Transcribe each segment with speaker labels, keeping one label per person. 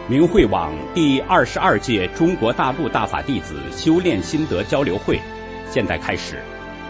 Speaker 1: 明慧网第22届中国大陆大法弟子修炼心得交流会现在开始。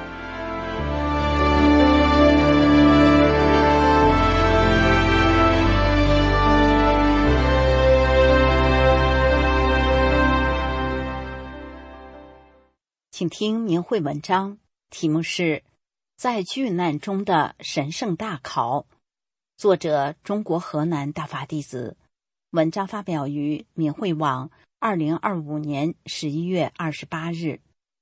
Speaker 2: 请听明慧文章，题目是《在巨难中的神圣大考》，作者中国河南大法弟子。文章发表于明慧网2025年11月28日。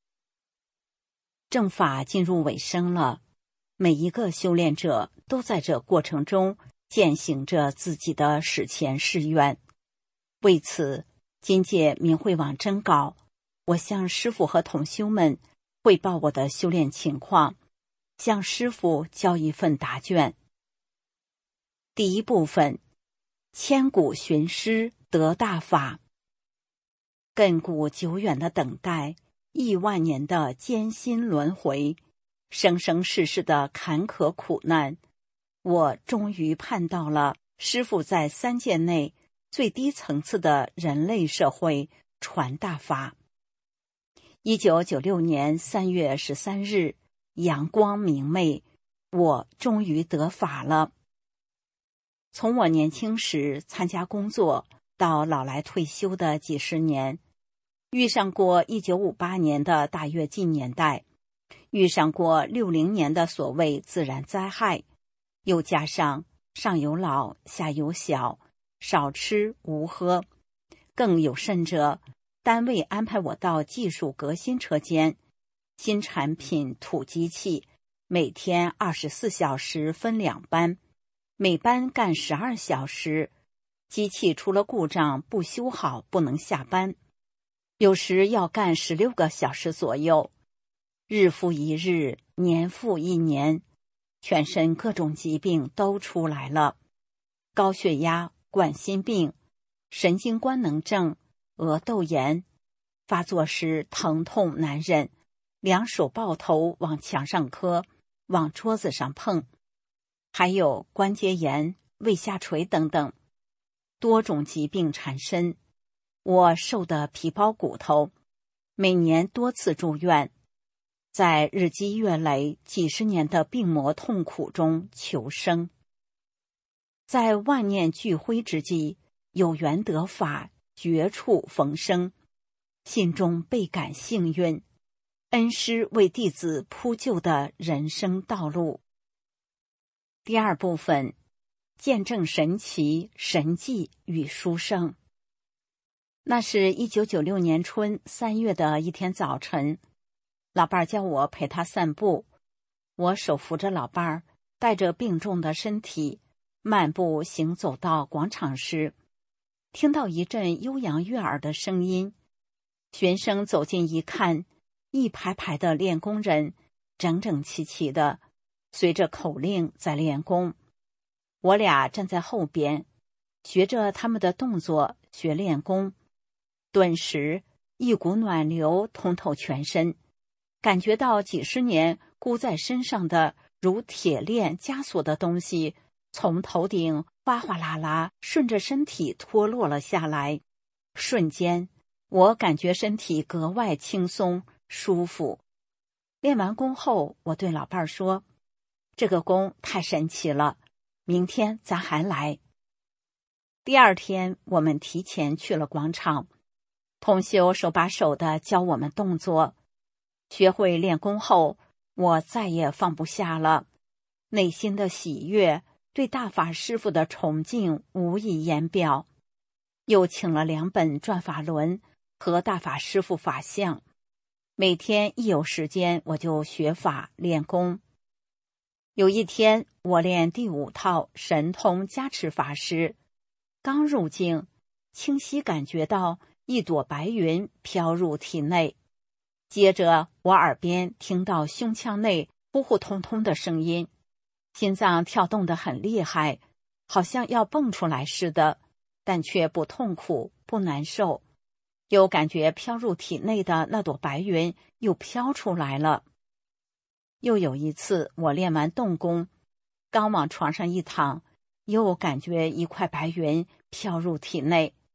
Speaker 2: 正法进入尾声了，每一个修炼者都在这过程中践行着自己的史前誓愿。为此，今届明慧网征稿，我向师父和同修们汇报我的修炼情况，向师父交一份答卷。第一部分，千古寻师得大法。亘古久远的等待，亿万年的艰辛轮回，生生世世的坎坷苦难，我终于盼到了师父在3界内最低层次的人类社会传大法。1996年3月13日，阳光明媚，我终于得法了。从我年轻时参加工作到老来退休的几十年，遇上过1958年的大跃进年代，遇上过60年的所谓自然灾害，又加上上有老下有小，少吃无喝，更有甚者，单位安排我到技术革新车间，新产品土机器，每天24小时分2班，每班干12小时，机器出了故障不修好不能下班，有时要干16个小时左右，日复一日，年复一年，全身各种疾病都出来了，高血压、冠心病、神经官能症、额窦炎，发作时疼痛难忍，两手抱头往墙上磕，往桌子上碰，还有关节炎、胃下垂等等，多种疾病缠身，我瘦得皮包骨头，每年多次住院，在日积月累几十年的病魔痛苦中求生。在万念俱灰之际，有缘得法，绝处逢生，心中倍感幸运，恩师为弟子铺就的人生道路。第二部分，见证神奇、神迹与殊胜。那是1996年春3月的一天早晨，老伴儿叫我陪他散步，我手扶着老伴儿，带着病重的身体，漫步行走到广场时，听到一阵悠扬悦耳的声音，循声走近一看，一排排的练功人，整整齐齐的，随着口令在练功。我俩站在后边，学着他们的动作学练功，顿时一股暖流通透全身，感觉到几十年箍在身上的如铁链枷锁的东西，从头顶哗哗啦啦顺着身体脱落了下来。瞬间，我感觉身体格外轻松舒服。练完功后，我对老伴儿说，这个功太神奇了，明天咱还来。第二天，我们提前去了广场，同修手把手地教我们动作。学会练功后，我再也放不下了，内心的喜悦，对大法师父的崇敬无以言表。又请了2本转法轮和大法师父法相，每天一有时间我就学法练功。有一天，我练第5套神通加持法师，刚入境，清晰感觉到一朵白云飘入体内，接着我耳边听到胸腔内呼呼通通的声音，心脏跳动得很厉害，好像要蹦出来似的，但却不痛苦不难受，又感觉飘入体内的那朵白云又飘出来了。又有一次，我练完动功，刚往床上一躺，又感觉一块白云飘入体内，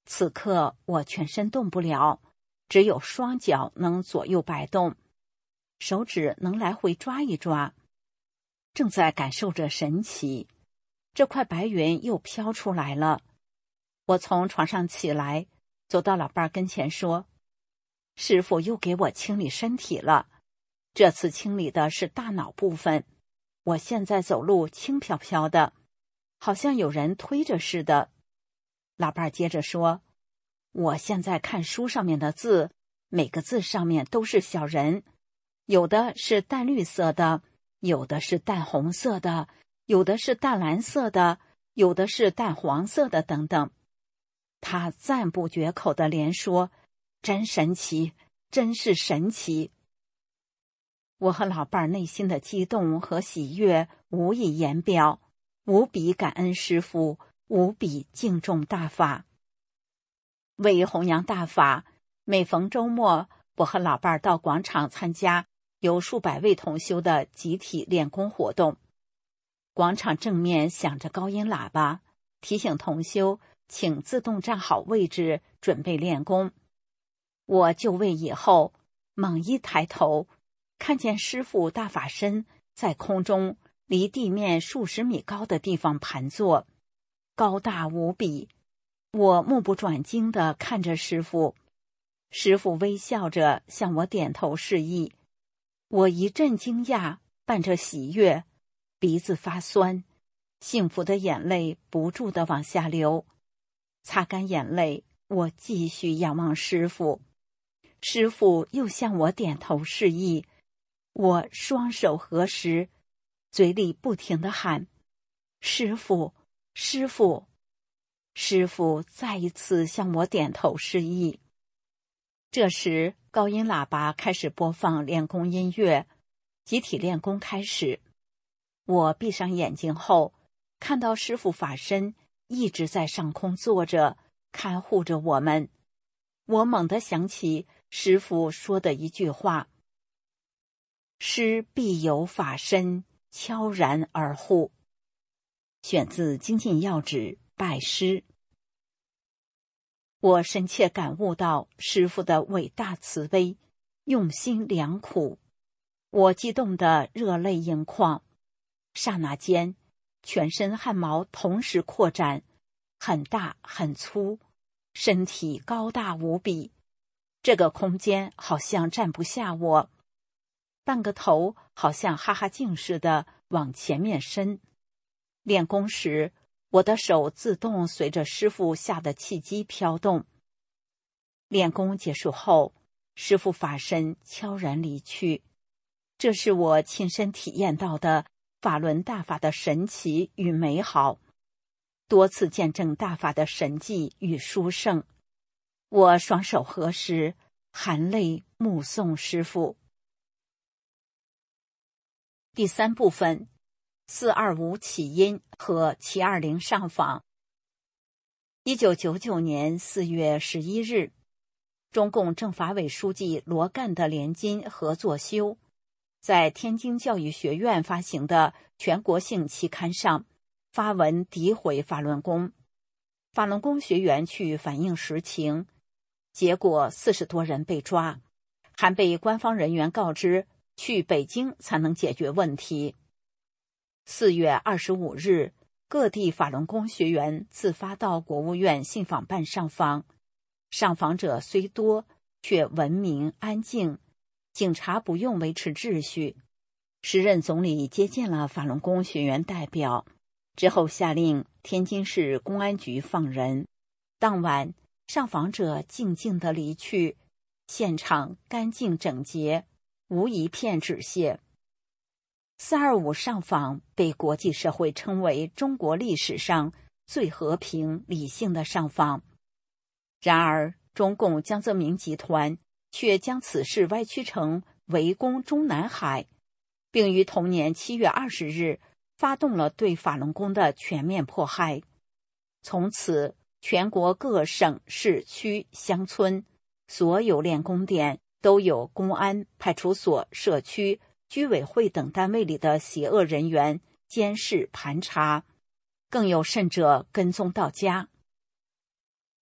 Speaker 2: 此刻我全身动不了，只有双脚能左右摆动，手指能来回抓一抓，正在感受着神奇。这块白云又飘出来了。我从床上起来，走到老伴跟前说：“师父又给我清理身体了，这次清理的是大脑部分。我现在走路轻飘飘的，好像有人推着似的。”老伴接着说：“我现在看书上面的字，每个字上面都是小人，有的是淡绿色的，有的是淡红色的，有的是淡蓝色的，有的是淡黄色的，等等。”他赞不绝口地连说：“真神奇，真是神奇！”我和老伴内心的激动和喜悦无以言表，无比感恩师父，无比敬重大法。为弘扬大法，每逢周末，我和老伴到广场参加由数百位同修的集体练功活动。广场正面响着高音喇叭，提醒同修请自动站好位置，准备练功。我就位以后，猛一抬头，看见师父大法身在空中离地面数十米高的地方盘坐，高大无比。我目不转睛地看着师父，师父微笑着向我点头示意。我一阵惊讶，伴着喜悦，鼻子发酸，幸福的眼泪不住地往下流。擦干眼泪，我继续仰望师父。师父又向我点头示意，我双手合十，嘴里不停地喊：“师父，师父！”师父再一次向我点头示意。这时，高音喇叭开始播放练功音乐，集体练功开始。我闭上眼睛后，看到师父法身一直在上空坐着，看护着我们。我猛地想起师父说的一句话：“师必有法身，悄然而护。”选自《精进要旨》拜师。我深切感悟到师父的伟大慈悲，用心良苦。我激动得热泪盈眶，刹那间，全身汗毛同时扩展，很大很粗，身体高大无比。这个空间好像站不下我，半个头好像哈哈镜似的往前面伸。练功时，我的手自动随着师父下的气机飘动。练功结束后，师父法身悄然离去。这是我亲身体验到的法轮大法的神奇与美好，多次见证大法的神迹与殊胜。我双手合十，含泪目送师父。第三部分，425起因和720上访。1999年4月11日，中共政法委书记罗干的联金合作修在天津教育学院发行的全国性期刊上发文诋毁法轮功。法轮功学员去反映实情，结果40多人被抓，还被官方人员告知去北京才能解决问题。4月25日，各地法轮功学员自发到国务院信访办上访，上访者虽多，却文明安静，警察不用维持秩序。时任总理接见了法轮功学员代表，之后下令天津市公安局放人。当晚，上访者静静地离去，现场干净整洁，无一片纸屑。425上访被国际社会称为中国历史上最和平理性的上访。然而，中共江泽民集团却将此事歪曲成围攻中南海，并于同年7月20日发动了对法轮功的全面迫害。从此，全国各省市区乡村所有练功点都有公安、派出所、社区、居委会等单位里的邪恶人员监视盘查，更有甚者跟踪到家。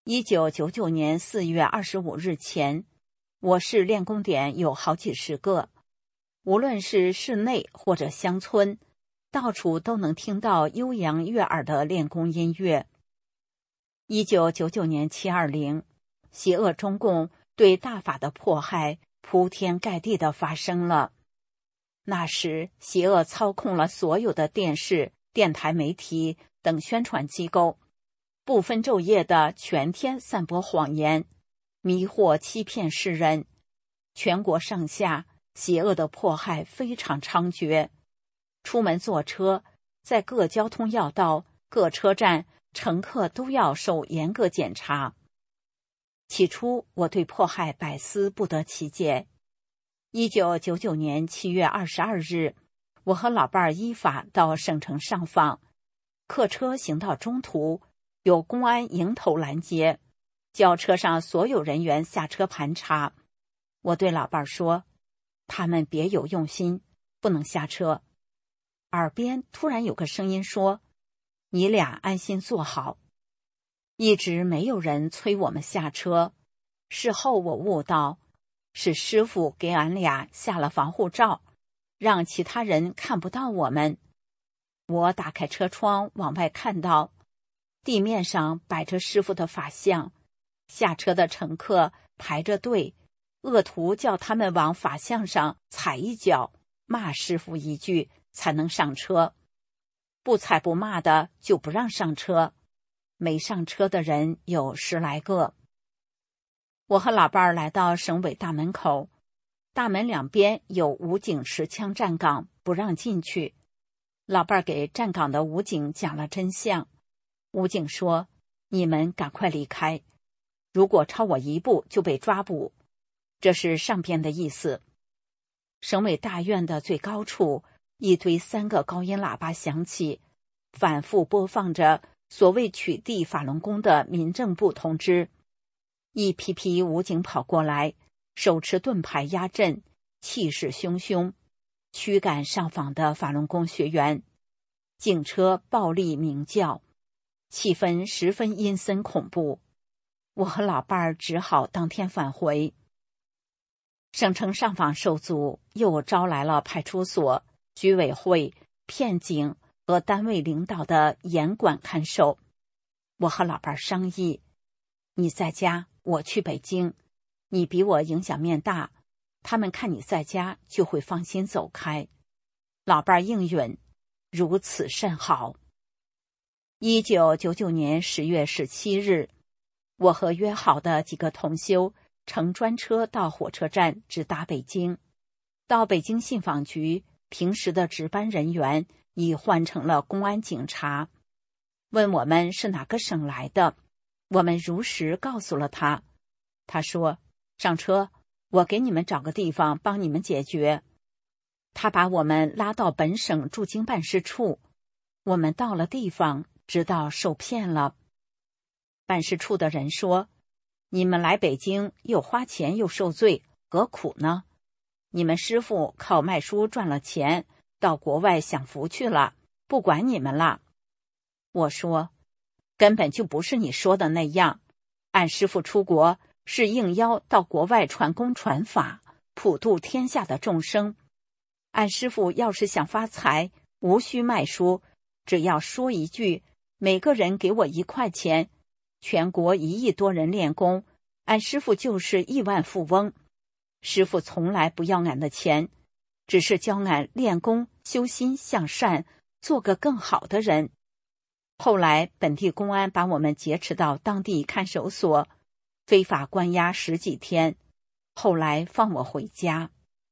Speaker 2: 1999年4月25日前，我市练功点有好几十个，无论是市内或者乡村，到处都能听到悠扬悦耳的练功音乐。1999年720，邪恶中共对大法的迫害铺天盖地地发生了。那时，邪恶操控了所有的电视、电台媒体等宣传机构，不分昼夜地全天散播谎言，迷惑欺骗世人。全国上下，邪恶的迫害非常猖獗。出门坐车，在各交通要道、各车站，乘客都要受严格检查。起初，我对迫害百思不得其解。1999年7月22日，我和老伴儿依法到省城上访，客车行到中途，有公安迎头拦截，叫车上所有人员下车盘查。我对老伴儿说：“他们别有用心，不能下车。”耳边突然有个声音说：“你俩安心坐好。”一直没有人催我们下车。事后我悟到，是师傅给俺俩下了防护罩，让其他人看不到我们。我打开车窗往外看到，地面上摆着师傅的法像，下车的乘客排着队，恶徒叫他们往法像上踩一脚，骂师傅一句才能上车，不踩不骂的就不让上车。没上车的人有10来个。我和老伴儿来到省委大门口，大门两边有武警持枪站岗，不让进去。老伴儿给站岗的武警讲了真相。武警说：“你们赶快离开，如果超我一步就被抓捕。”这是上边的意思。省委大院的最高处，一堆3个高音喇叭响起，反复播放着所谓取缔法轮功的民政部通知。一批批武警跑过来，手持盾牌压阵，气势汹汹，驱赶上访的法轮功学员。警车暴力鸣叫，气氛十分阴森恐怖。我和老伴儿只好当天返回。省城上访受阻，又招来了派出所、居委会、片警和单位领导的严管看守。我和老伴儿商议：你在家，我去北京，你比我影响面大，他们看你在家就会放心走开。老伴儿应允，如此甚好。1999年10月17日，我和约好的几个同修乘专车到火车站直达北京。到北京信访局，平时的值班人员已换成了公安警察，问我们是哪个省来的，我们如实告诉了他。他说：“上车，我给你们找个地方帮你们解决。”他把我们拉到本省驻京办事处。我们到了地方，知道受骗了。办事处的人说：“你们来北京又花钱又受罪，何苦呢？你们师傅靠卖书赚了钱，到国外享福去了，不管你们了。”我说：“根本就不是你说的那样，俺师傅出国是应邀到国外传功传法，普度天下的众生。俺师傅要是想发财，无需卖书，只要说一句，每个人给我1块钱，全国1亿多人练功，俺师傅就是亿万富翁。师傅从来不要俺的钱，只是教俺练功、修心、向善，做个更好的人。”后来本地公安把我们劫持到当地看守所，非法关押10几天，后来放我回家。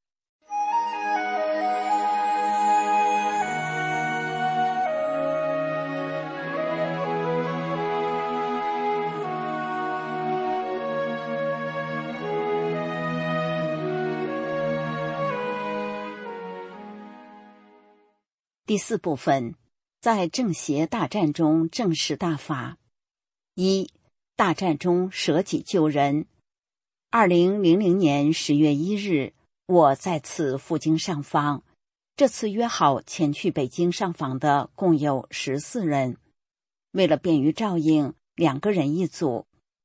Speaker 2: 第4部分，在正邪大战中正视大法。1. 大战中舍己救人。2000年10月1日，我再次赴京上访。这次约好前去北京上访的共有14人。为了便于照应，2个人一组。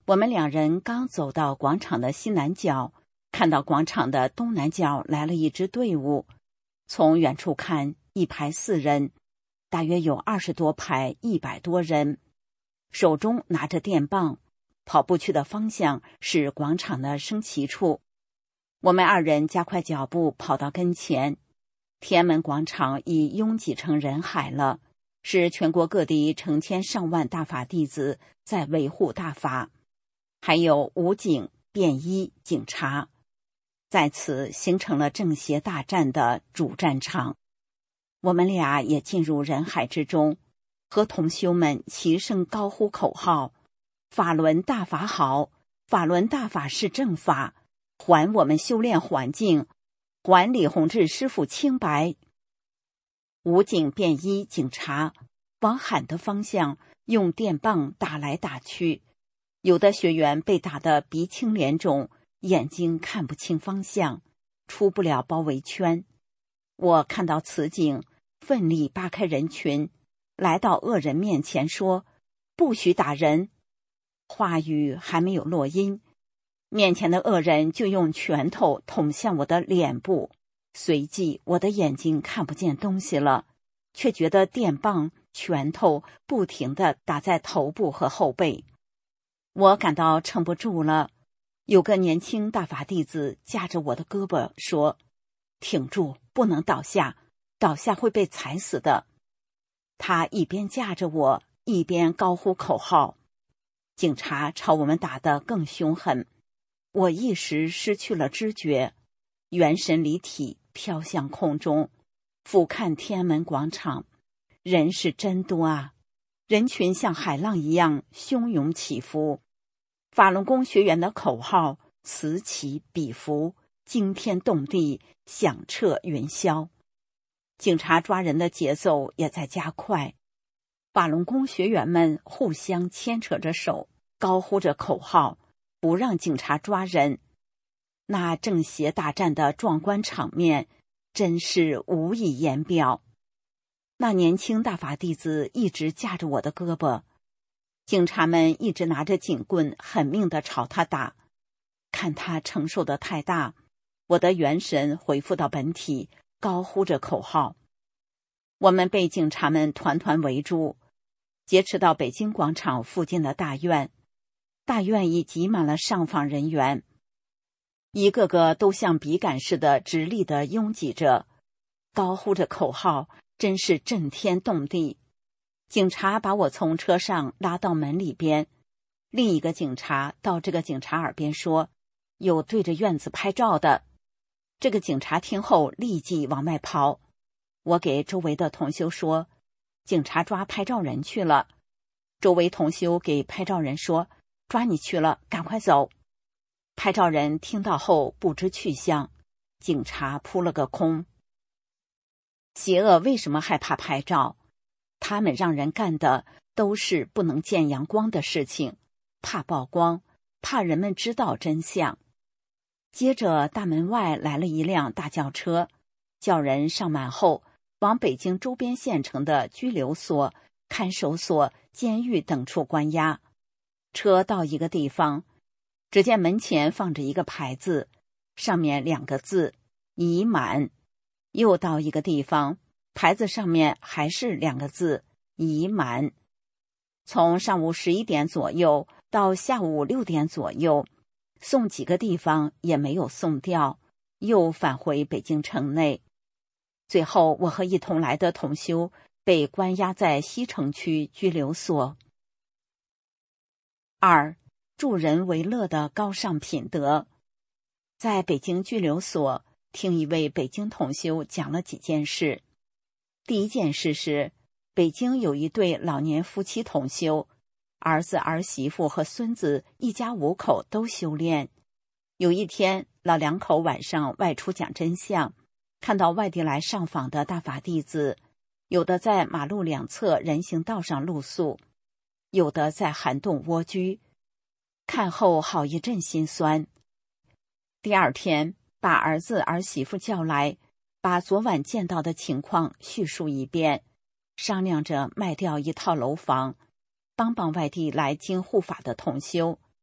Speaker 2: 我们两人刚走到广场的西南角，看到广场的东南角来了一支队伍，从远处看，一排4人，大约有20多排，100多人，手中拿着电棒，跑步去的方向是广场的升旗处。我们2人加快脚步跑到跟前，天安门广场已拥挤成人海了，是全国各地成千上万大法弟子在维护大法，还有武警、便衣、警察，在此形成了正邪大战的主战场。我们俩也进入人海之中，和同修们齐声高呼口号：法轮大法好，法轮大法是正法，还我们修炼环境，还李洪志师父清白。武警、便衣、警察往喊的方向用电棒打来打去，有的学员被打得鼻青脸肿，眼睛看不清方向，出不了包围圈。我看到此景，奋力扒开人群，来到恶人面前说：不许打人。话语还没有落音，面前的恶人就用拳头捅向我的脸部，随即我的眼睛看不见东西了，却觉得电棒、拳头不停地打在头部和后背。我感到撑不住了，有个年轻大法弟子架着我的胳膊说：挺住，不能倒下，倒下会被踩死的。他一边架着我，一边高呼口号。警察朝我们打得更凶狠，我一时失去了知觉，元神离体飘向空中，俯瞰天安门广场，人是真多啊！人群像海浪一样汹涌起伏，法轮功学员的口号此起彼伏，惊天动地，响彻云霄。警察抓人的节奏也在加快，法轮功学员们互相牵扯着手，高呼着口号，不让警察抓人。那正邪大战的壮观场面真是无以言表。那年轻大法弟子一直架着我的胳膊，警察们一直拿着警棍狠命地朝他打。看他承受得太大，我的元神恢复到本体，高呼着口号。我们被警察们团团围住，劫持到北京广场附近的大院。大院已挤满了上访人员，一个个都像笔杆似的直立地拥挤着，高呼着口号，真是震天动地。警察把我从车上拉到门里边，另一个警察到这个警察耳边说：有对着院子拍照的。这个警察听后立即往外跑。我给周围的同修说：警察抓拍照人去了。周围同修给拍照人说：抓你去了，赶快走。拍照人听到后不知去向，警察扑了个空。邪恶为什么害怕拍照？他们让人干的都是不能见阳光的事情，怕曝光，怕人们知道真相。接着大门外来了一辆大轿车，叫人上满后往北京周边县城的拘留所、看守所、监狱等处关押。车到一个地方，只见门前放着一个牌子，上面2个字：已满。又到一个地方，牌子上面还是2个字：已满。从上午11点左右到下午6点左右，送几个地方也没有送掉，又返回北京城内。最后我和一同来的同修被关押在西城区拘留所。2. 助人为乐的高尚品德。在北京拘留所听一位北京同修讲了几件事。第一件事是，北京有一对老年夫妻同修，儿子、儿媳妇和孙子一家5口都修炼。有一天，老两口晚上外出讲真相，看到外地来上访的大法弟子，有的在马路两侧人行道上露宿，有的在涵洞蜗居，看后好一阵心酸。第二天，把儿子儿媳妇叫来，把昨晚见到的情况叙述一遍，商量着卖掉一套楼房，帮外地来京护法的同修。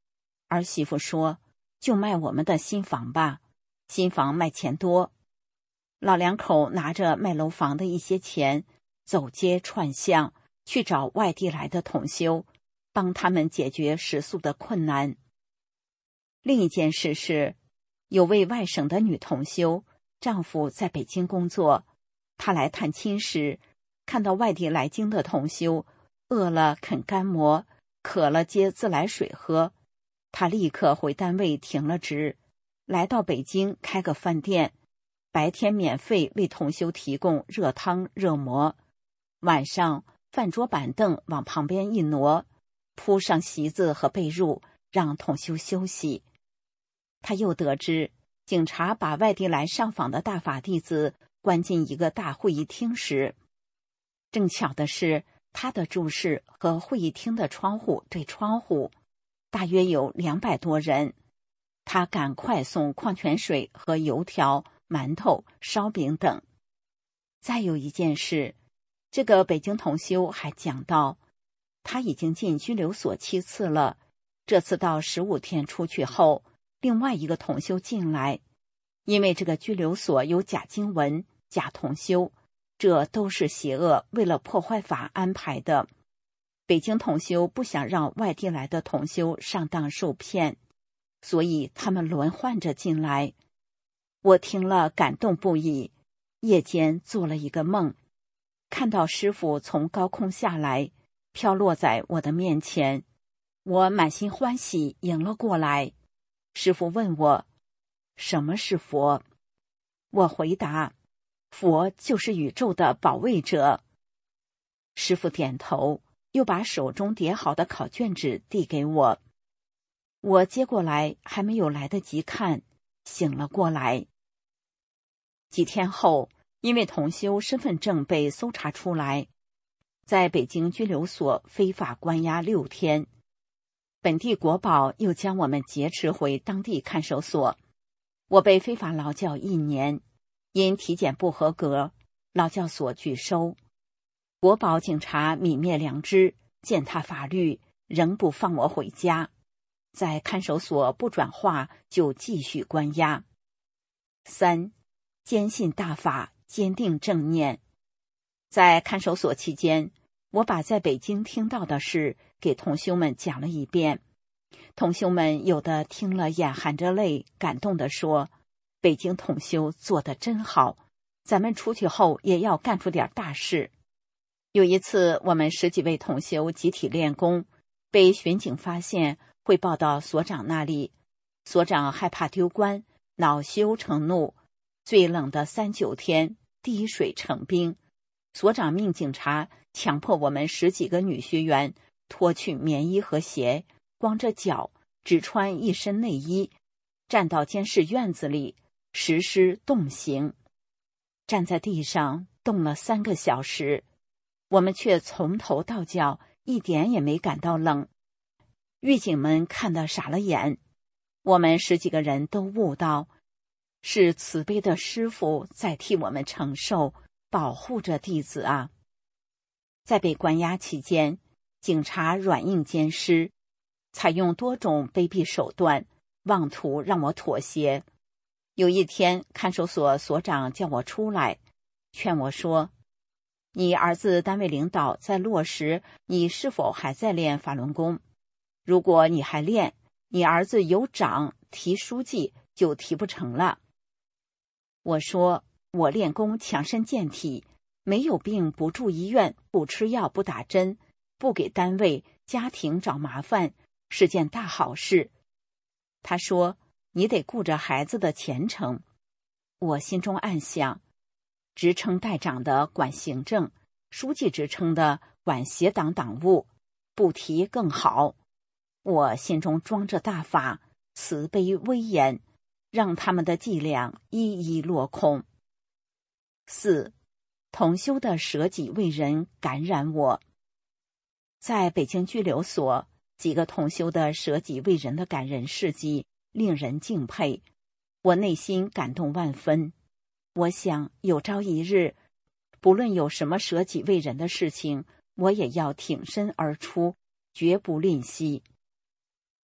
Speaker 2: 儿媳妇说，就卖我们的新房吧，新房卖钱多。老两口拿着卖楼房的一些钱，走街串巷去找外地来的同修，帮他们解决食宿的困难。另一件事是，有位外省的女同修，丈夫在北京工作，她来探亲时，看到外地来京的同修饿了啃干馍，渴了接自来水喝，她立刻回单位停了职，来到北京开个饭店，白天免费为同修提供热汤热馍，晚上饭桌板凳往旁边一挪，铺上席子和被褥，让同修休息。他又得知，警察把外地来上访的大法弟子关进一个大会议厅时，正巧的是，他的住室和会议厅的窗户对窗户，大约有200多人。他赶快送矿泉水和油条、馒头、烧饼等。再有一件事，这个北京同修还讲到，他已经进拘留所7次了，这次到15天出去后，另外一个同修进来，因为这个拘留所有假经文、假同修，这都是邪恶为了破坏法安排的。北京同修不想让外地来的同修上当受骗，所以他们轮换着进来。我听了感动不已，夜间做了一个梦，看到师父从高空下来，飘落在我的面前，我满心欢喜迎了过来。师父问我，什么是佛？我回答，佛就是宇宙的保卫者。师父点头，又把手中叠好的考卷纸递给我。我接过来，还没有来得及看，醒了过来。几天后，因为同修身份证被搜查出来，在北京拘留所非法关押6天。本地国保又将我们劫持回当地看守所，我被非法劳教1年，因体检不合格，劳教所拒收。国保警察泯灭良知，践踏法律，仍不放我回家，在看守所不转化就继续关押。3. 坚信大法，坚定正念。在看守所期间，我把在北京听到的事给同修们讲了一遍。同修们有的听了眼含着泪，感动地说，北京同修做得真好，咱们出去后也要干出点大事。有一次，我们10几位同修集体练功，被巡警发现，汇报到所长那里。所长害怕丢官，恼羞成怒，最冷的39天，滴水成冰。所长命警察强迫我们10几个女学员脱去棉衣和鞋，光着脚，只穿一身内衣，站到监视院子里实施冻刑。站在地上冻了3个小时，我们却从头到脚一点也没感到冷。狱警们看得傻了眼，我们10几个人都悟到，是慈悲的师父在替我们承受，保护着弟子啊。在被关押期间，警察软硬兼施，采用多种卑鄙手段，妄图让我妥协。有一天，看守所所长叫我出来，劝我说，你儿子单位领导在落实你是否还在练法轮功，如果你还练，你儿子有长提书记就提不成了。我说，我练功强身健体，没有病不住医院，不吃药不打针，不给单位家庭找麻烦，是件大好事。他说，你得顾着孩子的前程。我心中暗想，职称代长的管行政，书记职称的管协党党务，不提更好。我心中装着大法，慈悲威严，让他们的伎俩一一落空。4. 同修的舍己为人感染我。在北京拘留所，几个同修的舍己为人的感人事迹令人敬佩，我内心感动万分。我想有朝一日，不论有什么舍己为人的事情，我也要挺身而出，绝不吝惜。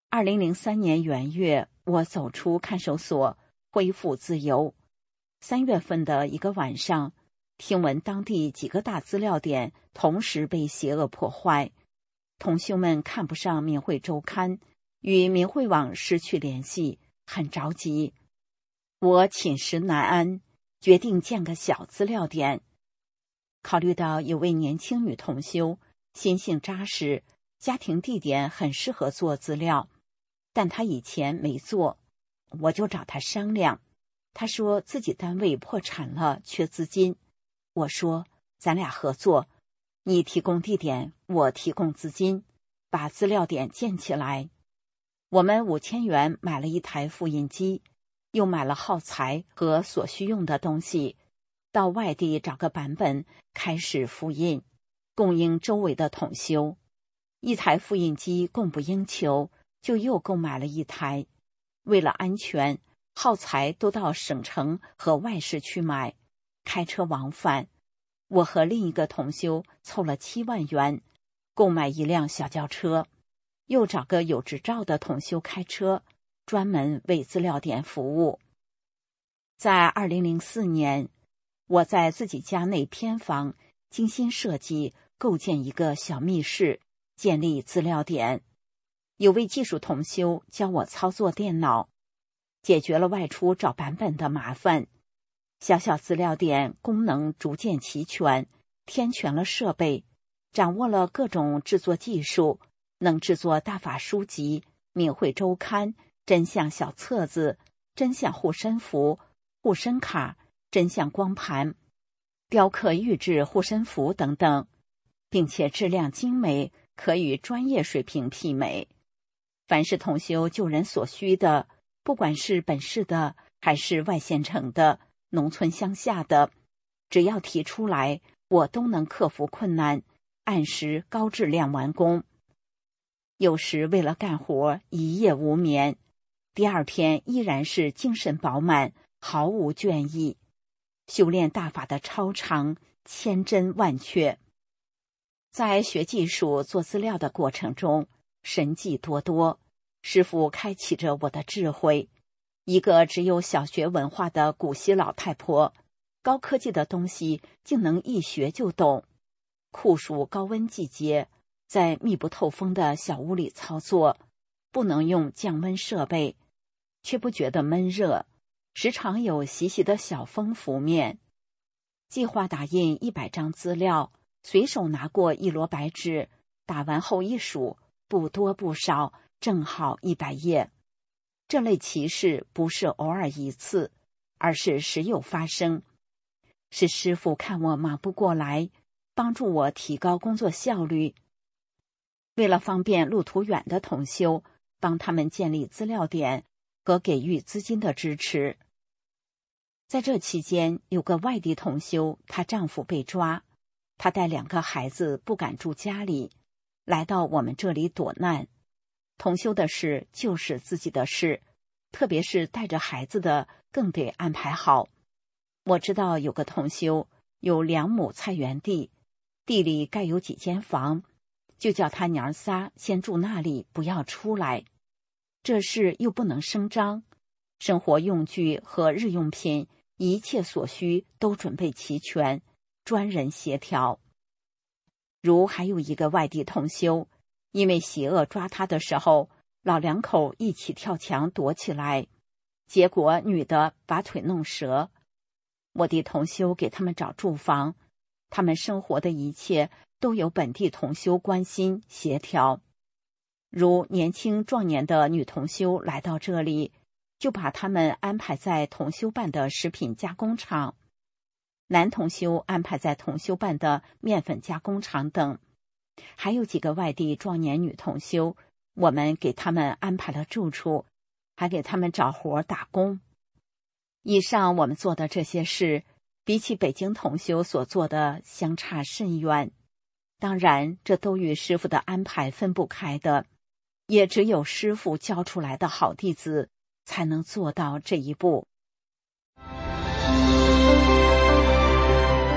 Speaker 2: 2003年元月，我走出看守所，恢复自由。3月份的一个晚上，听闻当地几个大资料点同时被邪恶破坏，同修们看不上明慧周刊，与明慧网失去联系，很着急。我寝食难安，决定建个小资料点。考虑到有位年轻女同修，心性扎实，家庭地点很适合做资料，但她以前没做，我就找她商量。她说自己单位破产了，缺资金。我说咱俩合作，你提供地点，我提供资金，把资料点建起来。我们5000元买了一台复印机，又买了耗材和所需用的东西，到外地找个版本开始复印，供应周围的同修。一台复印机供不应求，就又购买了一台。为了安全，耗材都到省城和外市去买，开车往返。我和另一个同修凑了7万元，购买一辆小轿车，又找个有执照的同修开车，专门为资料点服务。在2004年，我在自己家内偏房精心设计，构建一个小密室，建立资料点。有位技术同修教我操作电脑，解决了外出找版本的麻烦。小小资料点功能逐渐齐全，添全了设备，掌握了各种制作技术，能制作大法书籍、明慧周刊、真相小册子、真相护身符、护身卡、真相光盘、雕刻玉制护身符等等，并且质量精美，可与专业水平媲美。凡是同修救人所需的，不管是本市的还是外县城的、农村乡下的，只要提出来，我都能克服困难，按时高质量完工。有时为了干活一夜无眠，第二天依然是精神饱满，毫无倦意。修炼大法的超常，千真万确。在学技术做资料的过程中，神迹多多，师父开启着我的智慧。一个只有小学文化的古稀老太婆，高科技的东西竟能一学就懂。酷暑高温季节，在密不透风的小屋里操作，不能用降温设备，却不觉得闷热，时常有习习的小风拂面。计划打印100张资料，随手拿过一摞白纸，打完后一数，不多不少，正好100页。这类奇事不是偶尔一次，而是时有发生。是师父看我忙不过来，帮助我提高工作效率。为了方便路途远的同修，帮他们建立资料点和给予资金的支持。在这期间，有个外地同修，她丈夫被抓，她带2个孩子不敢住家里，来到我们这里躲难。同修的事就是自己的事，特别是带着孩子的更得安排好。我知道有个同修有2亩菜园地，地里盖有几间房，就叫他娘仨先住那里，不要出来。这事又不能声张，生活用具和日用品一切所需都准备齐全，专人协调。如还有一个外地同修，因为邪恶抓他的时候，老2口一起跳墙躲起来，结果女的把腿弄折。我的同修给他们找住房，他们生活的一切都由本地同修关心协调。如年轻壮年的女同修来到这里，就把他们安排在同修办的食品加工厂，男同修安排在同修办的面粉加工厂等。还有几个外地壮年女同修，我们给他们安排了住处，还给他们找活打工。以上我们做的这些事，比起北京同修所做的相差甚远。当然，这都与师父的安排分不开的，也只有师父教出来的好弟子才能做到这一步。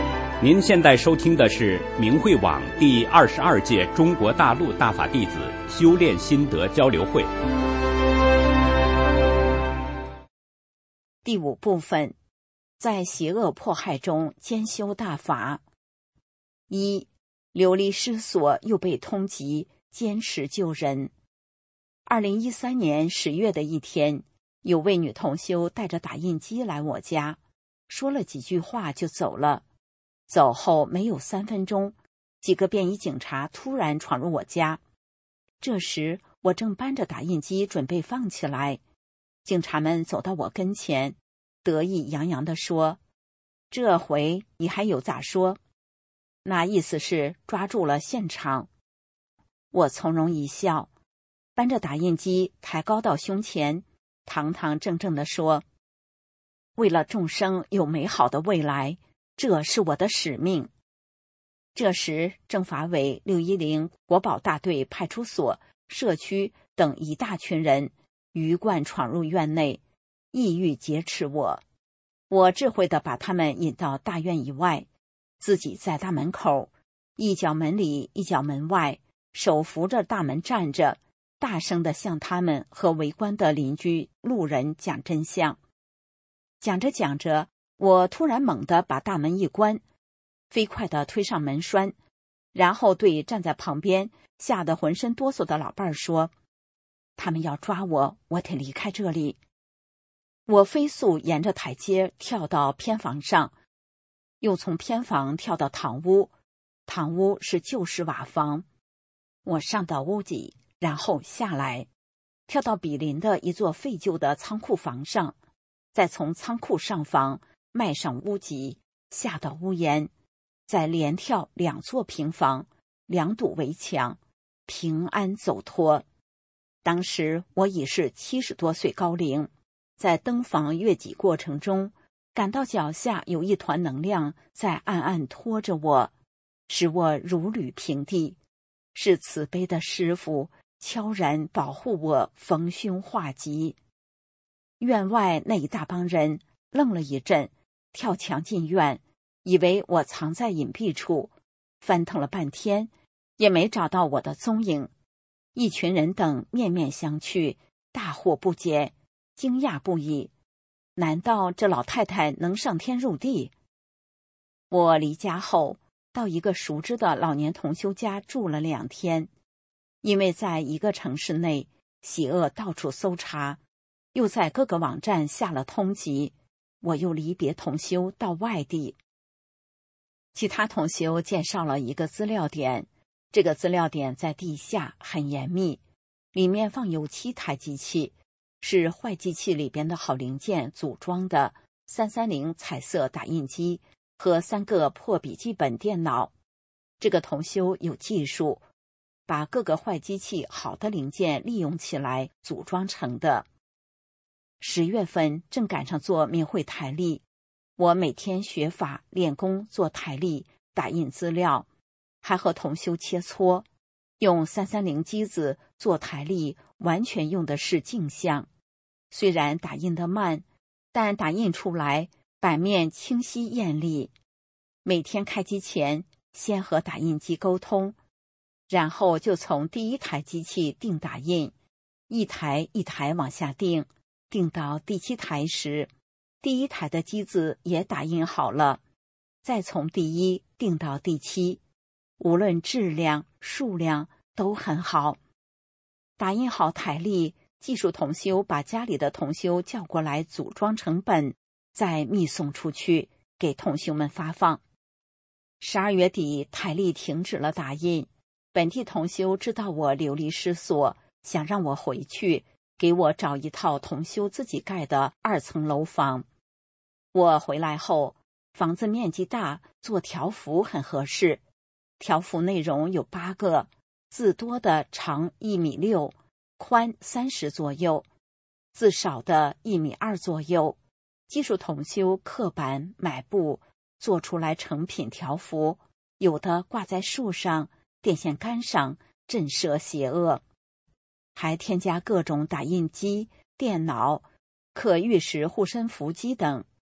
Speaker 1: 您现在收听的是明慧网第22届中国大陆大法弟子修炼心得交流会
Speaker 2: 第5部分，在邪恶迫害中兼修大法。1. 流离失所又被通缉，坚持救人。2013年10月的一天，有位女同修带着打印机来我家，说了几句话就走了。走后没有3分钟，几个便衣警察突然闯入我家。这时我正搬着打印机准备放起来，警察们走到我跟前，得意洋洋地说：“这回你还有咋说？”那意思是抓住了现场。我从容一笑，搬着打印机抬高到胸前，堂堂正正地说：“为了众生有美好的未来，这是我的使命。”这时政法委610国保大队派出所、社区等一大群人鱼贯闯入院内，意欲劫持我。我智慧地把他们引到大院以外，自己在大门口，一脚门里一脚门外，手扶着大门站着，大声地向他们和围观的邻居路人讲真相。讲着讲着，我突然猛地把大门一关，飞快地推上门栓，然后对站在旁边吓得浑身哆嗦的老伴儿说：“他们要抓我，我得离开这里。”我飞速沿着台阶跳到偏房上，又从偏房跳到堂屋，堂屋是旧式瓦房。我上到屋脊，然后下来，跳到毗邻的一座废旧的仓库房上，再从仓库上房迈上屋脊，下到屋檐，再连跳2座平房，2堵围墙，平安走脱。当时我已是70多岁高龄，在登房越脊过程中，感到脚下有一团能量在暗暗拖着我，使我如履平地。是慈悲的师父悄然保护我逢凶化吉。院外那一大帮人愣了一阵，跳墙进院，以为我藏在隐蔽处，翻腾了半天也没找到我的踪影。一群人等面面相觑，大惑不解，惊讶不已。难道这老太太能上天入地？我离家后，到一个熟知的老年同修家住了2天。因为在一个城市内，邪恶到处搜查，又在各个网站下了通缉，我又离别同修到外地。其他同修介绍了一个资料点，这个资料点在地下，很严密，里面放有7台机器，是坏机器里边的好零件组装的330彩色打印机和3个破笔记本电脑。这个同修有技术，把各个坏机器好的零件利用起来组装成的。10月份正赶上做明慧台历，我每天学法练功做台历，打印资料，还和同修切磋。用330机子做台历，完全用的是镜像。虽然打印得慢，但打印出来版面清晰艳丽。每天开机前，先和打印机沟通，然后就从第1台机器定打印，一台一台往下定，定到第7台时，第1台的机子也打印好了，再从第1定到第7，无论质量、数量都很好。打印好台历，技术同修把家里的同修叫过来组装成本，再密送出去给同修们发放。12月底台历停止了打印，本地同修知道我流离失所，想让我回去，给我找一套同修自己盖的2层楼房。我回来后，房子面积大，做条幅很合适。条幅内容有8个，字多的长1.6米，宽30左右，字少的1.2米左右。技术同修刻板买布，做出来成品条幅，有的挂在树上、电线杆上，震慑邪恶。还添加各种打印机、电脑、可玉石护身符机等。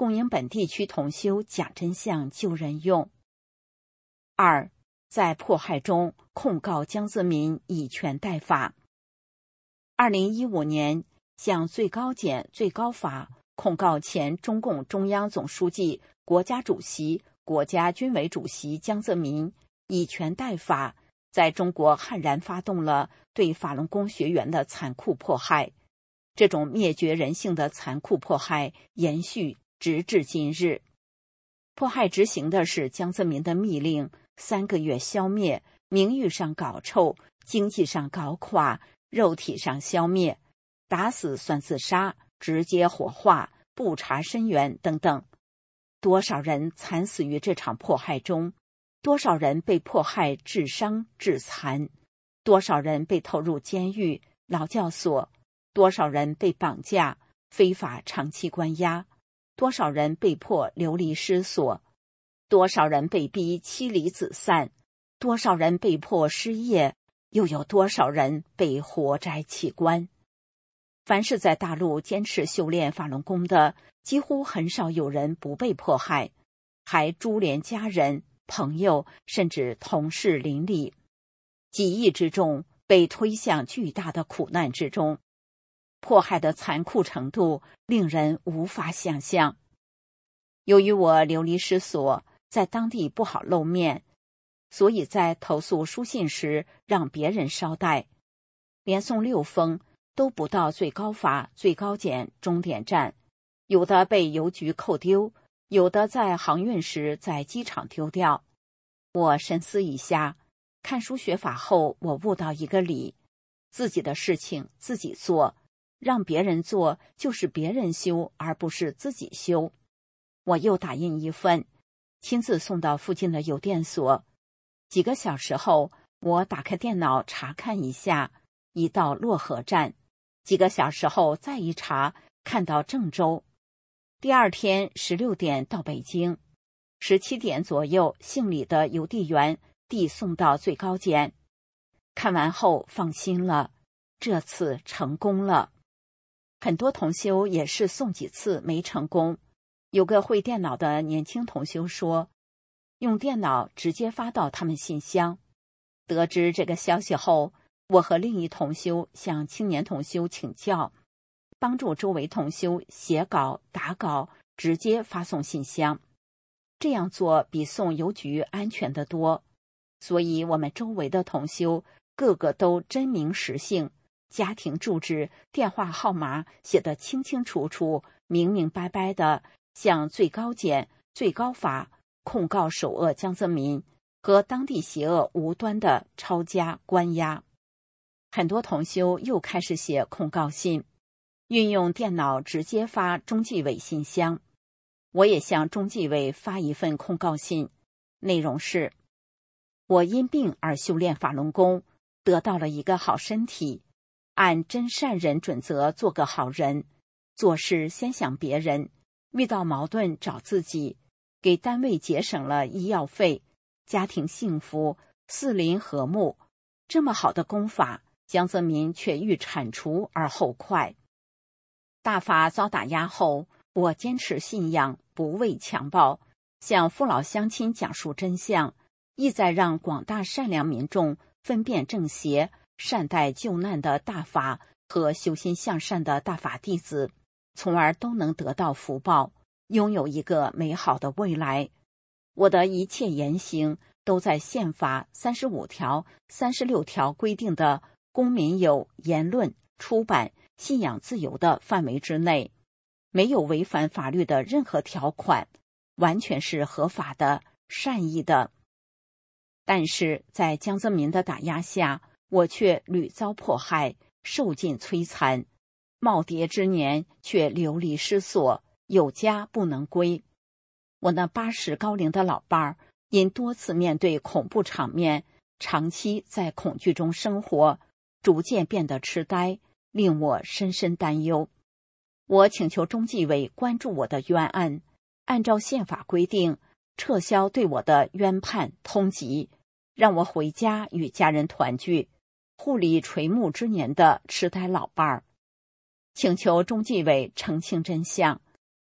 Speaker 2: 供应本地区同修假真相救人用。2. 在迫害中控告江泽民以权代法。2015年，向最高检、最高法控告前中共中央总书记、国家主席、国家军委主席江泽民以权代法，在中国悍然发动了对法轮功学员的残酷迫害。这种灭绝人性的残酷迫害延续直至今日。迫害执行的是江泽民的密令，3个月消灭，名誉上搞臭，经济上搞垮，肉体上消灭，打死算自杀，直接火化，不查身源等等。多少人惨死于这场迫害中？多少人被迫害致伤致残？多少人被投入监狱、劳教所？多少人被绑架、非法长期关押？多少人被迫流离失所？多少人被逼妻离子散？多少人被迫失业？又有多少人被活摘器官？凡是在大陆坚持修炼法轮功的，几乎很少有人不被迫害，还株连家人、朋友甚至同事邻里，几亿之众被推向巨大的苦难之中。迫害的残酷程度令人无法想象。由于我流离失所，在当地不好露面，所以在投诉书信时让别人捎带，连送6封都不到最高法、最高检终点站，有的被邮局扣丢，有的在航运时在机场丢掉。我深思一下，看书学法后，我悟到一个理：自己的事情自己做，让别人做就是别人修，而不是自己修。我又打印一份，亲自送到附近的邮电所。几个小时后，我打开电脑查看一下，已到漯河站。几个小时后再一查，看到郑州。第二天16点到北京，17点左右，姓李的邮递员递送到最高检。看完后放心了，这次成功了。很多同修也是送几次没成功。有个会电脑的年轻同修说，用电脑直接发到他们信箱。得知这个消息后，我和另一同修向青年同修请教，帮助周围同修写稿、打稿，直接发送信箱。这样做比送邮局安全得多。所以我们周围的同修个个都真名实姓，家庭住址、电话号码写得清清楚楚、明明白白的，向最高检、最高法控告首恶江泽民和当地邪恶无端的抄家关押。很多同修又开始写控告信，运用电脑直接发中纪委信箱。我也向中纪委发一份控告信，内容是：我因病而修炼法轮功，得到了一个好身体，按真善人准则做个好人，做事先想别人，遇到矛盾找自己，给单位节省了医药费，家庭幸福，四邻和睦。这么好的功法，江泽民却欲铲除而后快。大法遭打压后，我坚持信仰，不畏强暴，向父老乡亲讲述真相，意在让广大善良民众分辨正邪，善待救难的大法和修心向善的大法弟子，从而都能得到福报，拥有一个美好的未来。我的一切言行都在宪法35条、36条规定的公民有言论、出版、信仰自由的范围之内，没有违反法律的任何条款，完全是合法的、善意的。但是在江泽民的打压下，我却屡遭迫害，受尽摧残，耄耋之年却流离失所，有家不能归。我那80高龄的老伴儿，因多次面对恐怖场面，长期在恐惧中生活，逐渐变得痴呆，令我深深担忧。我请求中纪委关注我的冤案，按照宪法规定，撤销对我的冤判通缉，让我回家与家人团聚，护理垂暮之年的痴呆老伴儿。请求中纪委澄清真相，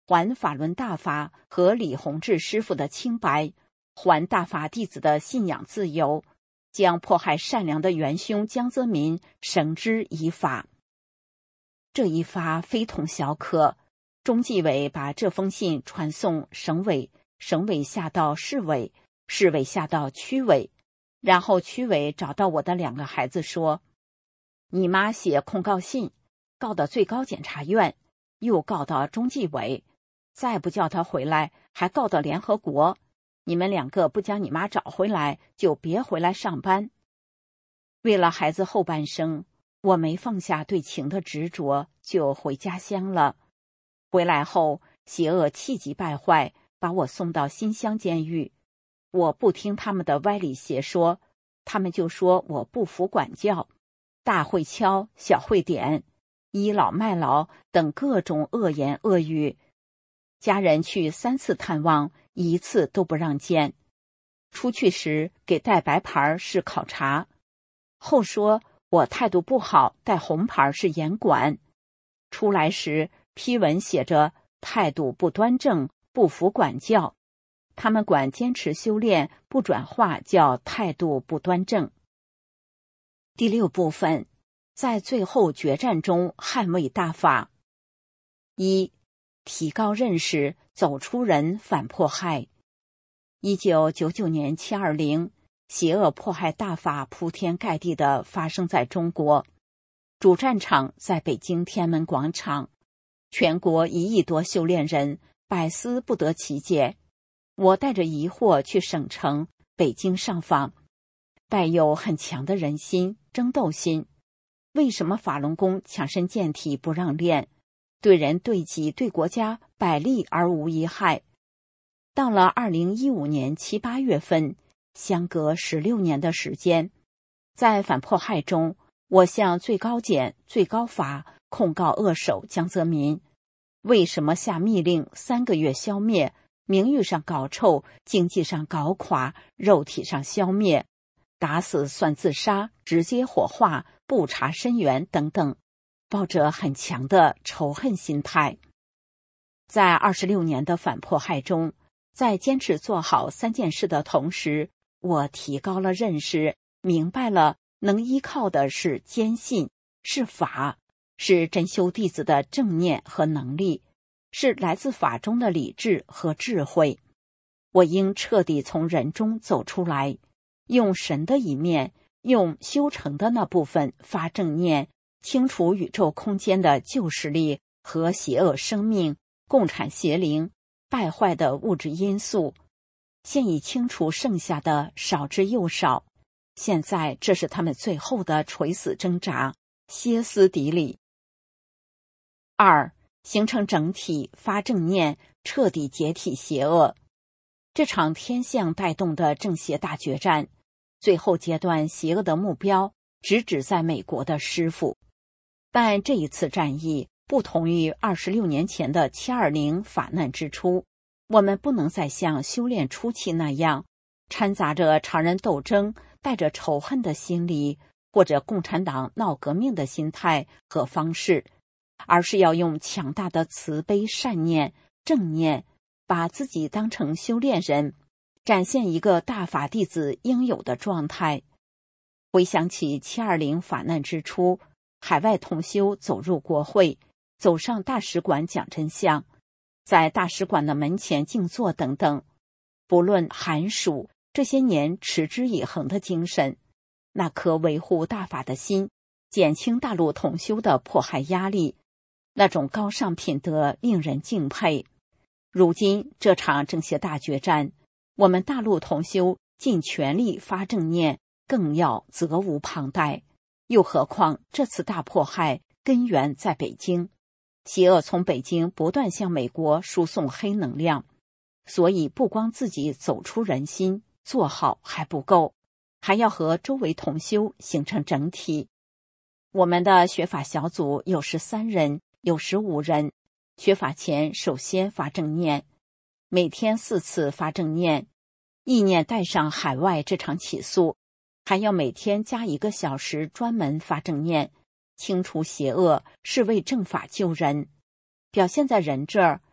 Speaker 2: 还法轮大法和李洪志师傅的清白，还大法弟子的信仰自由，将迫害善良的元凶江泽民绳之以法。这一发非同小可，中纪委把这封信传送省委，省委下到市委，市委下到区委，然后区委找到我的2个孩子说，你妈写控告信，告到最高检察院，又告到中纪委，再不叫她回来，还告到联合国。你们2个不将你妈找回来，就别回来上班。为了孩子后半生，我没放下对情的执着，就回家乡了。回来后，邪恶气急败坏，把我送到新乡监狱。我不听他们的歪理邪说，他们就说我不服管教，大会敲，小会点，倚老卖老等各种恶言恶语。家人去3次探望，1次都不让见。出去时给带白牌是考察，后说我态度不好，带红牌是严管。出来时批文写着态度不端正，不服管教。他们管坚持修炼不转化叫态度不端正。第6部分，在最后决战中捍卫大法。1、提高认识，走出人，反迫害。1999年720，邪恶迫害大法铺天盖地地发生在中国。主战场在北京天安门广场，全国1亿多修炼人百思不得其解。我带着疑惑去省城北京上访，带有很强的人心、争斗心。为什么法轮功强身健体不让练？对人对己对国家百利而无一害。到了2015年7、8月份，相隔16年的时间，在反迫害中，我向最高检、最高法控告恶手江泽民，为什么下密令3个月消灭，名誉上搞臭，经济上搞垮，肉体上消灭，打死算自杀，直接火化，不查身源等等，抱着很强的仇恨心态。在26年的反迫害中，在坚持做好3件事的同时，我提高了认识，明白了能依靠的是坚信，是法，是真修弟子的正念和能力，是来自法中的理智和智慧。我应彻底从人中走出来，用神的一面，用修成的那部分发正念，清除宇宙空间的旧势力和邪恶生命、共产邪灵、败坏的物质因素。现已清除剩下的少之又少，现在这是他们最后的垂死挣扎，歇斯底里。2、形成整体，发正念，彻底解体邪恶。这场天象带动的正邪大决战，最后阶段邪恶的目标直指在美国的师父。但这一次战役不同于26年前的720法难之初，我们不能再像修炼初期那样，掺杂着常人斗争，带着仇恨的心理，或者共产党闹革命的心态和方式，而是要用强大的慈悲善念、正念，把自己当成修炼人，展现一个大法弟子应有的状态。回想起720法难之初，海外同修走入国会，走上大使馆讲真相，在大使馆的门前静坐等等，不论寒暑，这些年持之以恒的精神，那颗维护大法的心，减轻大陆同修的迫害压力，那种高尚品德令人敬佩。如今这场正邪大决战，我们大陆同修尽全力发正念，更要责无旁贷。又何况这次大迫害根源在北京，邪恶从北京不断向美国输送黑能量，所以不光自己走出人心，做好还不够，还要和周围同修形成整体。我们的学法小组有13人，有15人。学法前首先发正念，每天4次发正念，意念带上海外这场起诉，还要每天加1个小时专门发正念，清除邪恶，是为正法救人。表现在人这儿，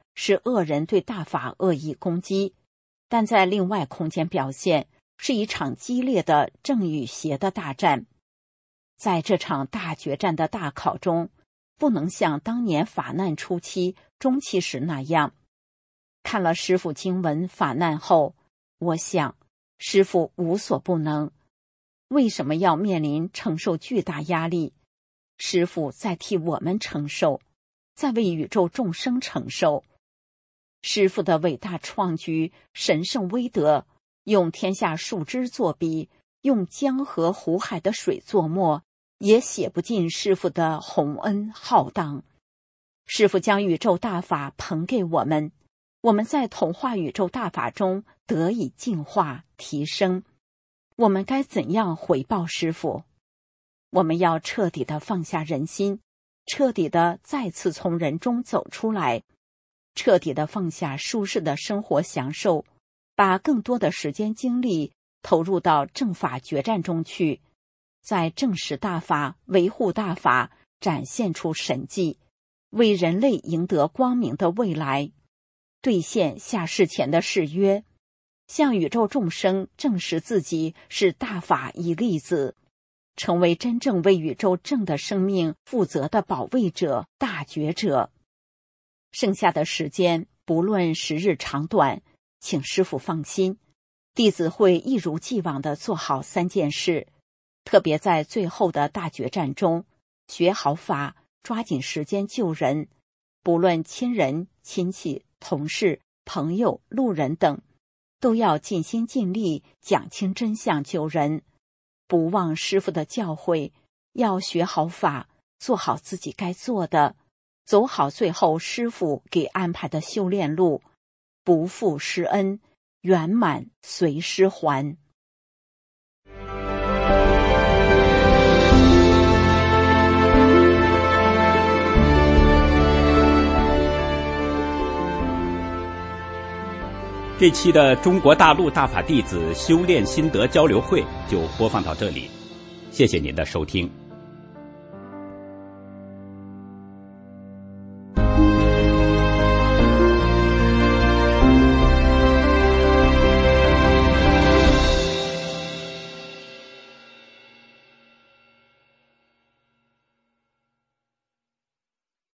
Speaker 2: 是恶人对大法恶意攻击，但在另外空间表现是一场激烈的正与邪的大战。在这场大决战的大考中，不能像当年法难初期、中期时那样。看了师父经文法难后，我想师父无所不能，为什么要面临承受巨大压力？师父在替我们承受，在为宇宙众生承受。师父的伟大创举、神圣威德，用天下树枝作笔，用江河湖海的水作墨，也写不尽师父的宏恩浩荡。师父将宇宙大法捧给我们，我们在同化宇宙大法中得以进化提升。我们该怎样回报师父？我们要彻底地放下人心，彻底地再次从人中走出来，彻底地放下舒适的生活享受，把更多的时间精力投入到正法决战中去，在证实大法、维护大法，展现出神迹，为人类赢得光明的未来，兑现下世前的誓约，向宇宙众生证实自己是大法一粒子，成为真正为宇宙正的生命负责的保卫者、大觉者。剩下的时间，不论时日长短，请师父放心，弟子会一如既往地做好3件事，特别在最后的大决战中，学好法，抓紧时间救人，不论亲人、亲戚、同事、朋友、路人等，都要尽心尽力讲清真相救人，不忘师父的教诲，要学好法，做好自己该做的，走好最后师父给安排的修炼路，不负师恩，圆满随师还。
Speaker 1: 这期的中国大陆大法弟子修炼心得交流会就播放到这里，谢谢您的收听。